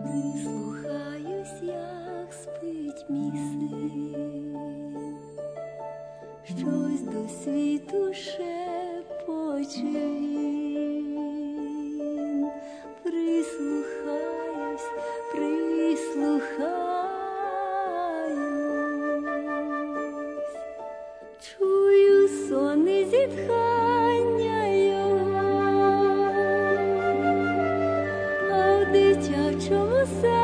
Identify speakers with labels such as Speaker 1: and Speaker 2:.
Speaker 1: Прислухаюсь, як спить мій син, щось до світу шепоче він. Прислухаюсь, чую сон і зітхання його, а в дитячому серці